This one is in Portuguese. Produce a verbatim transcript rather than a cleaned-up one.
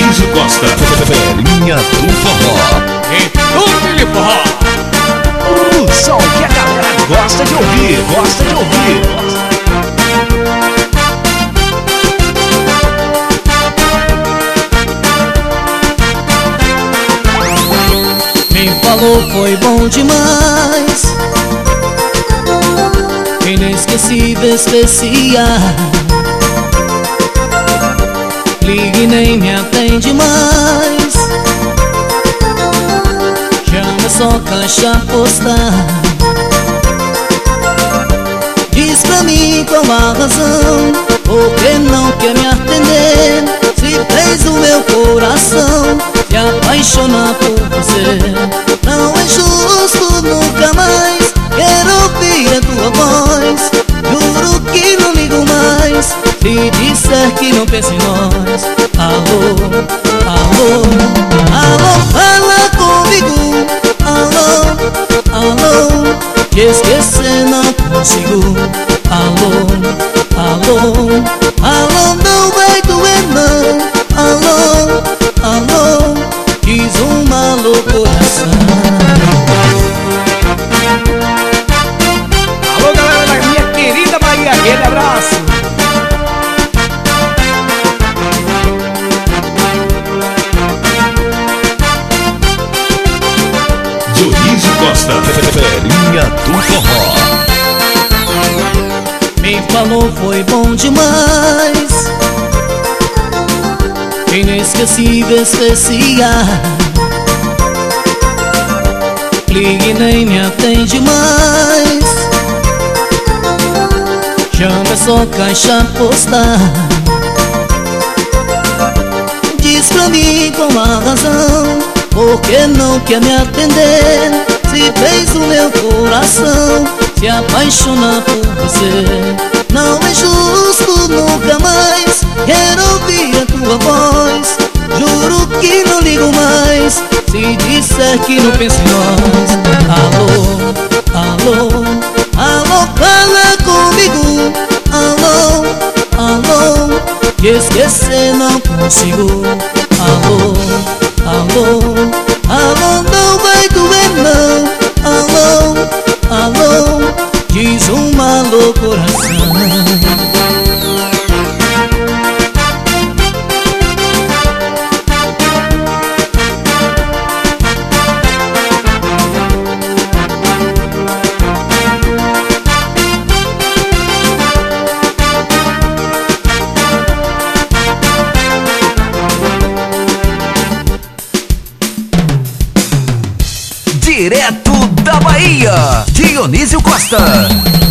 Dionísio Costa, Velhinha do Forró. Então ele forró. O som que a galera gosta de ouvir, gosta de ouvir. Me falou foi bom demais, inesquecível, especial. Ligue nem me atende mais, chama só caixa postal. Diz pra mim qual a razão, por que não quer me atender? Se fez o meu coração se apaixonar por você. Não é justo, nunca mais quero ouvir a tua voz. Juro que não ligo mais se disser que não pensa em nós. Alô, alô, alô, fala comigo. Alô, alô, te esquecer não consigo. Alô, alô, alô, não vai doer não. Alô, alô, diz um maluco coração. Alô, galera da minha querida Bahia, aquele abraço. Dionísio Costa, Velhinha do Forró. Me falou foi bom demais, inesquecível, especial. Ligue nem me atende mais, chama só caixa postal. Diz pra mim qual a razão, por que não quer me atender? Se fez o meu coração se apaixonar por você. Não é justo, nunca mais quero ouvir a tua voz. Juro que não ligo mais se disser que não pensa em nós. Alô, alô, alô, fala comigo. Alô, alô, te esquecer não consigo. Alô, alô, alô, não vai doer não. Alô, alô, diz um maluco coração. Direto da Bahia, Dionísio Costa.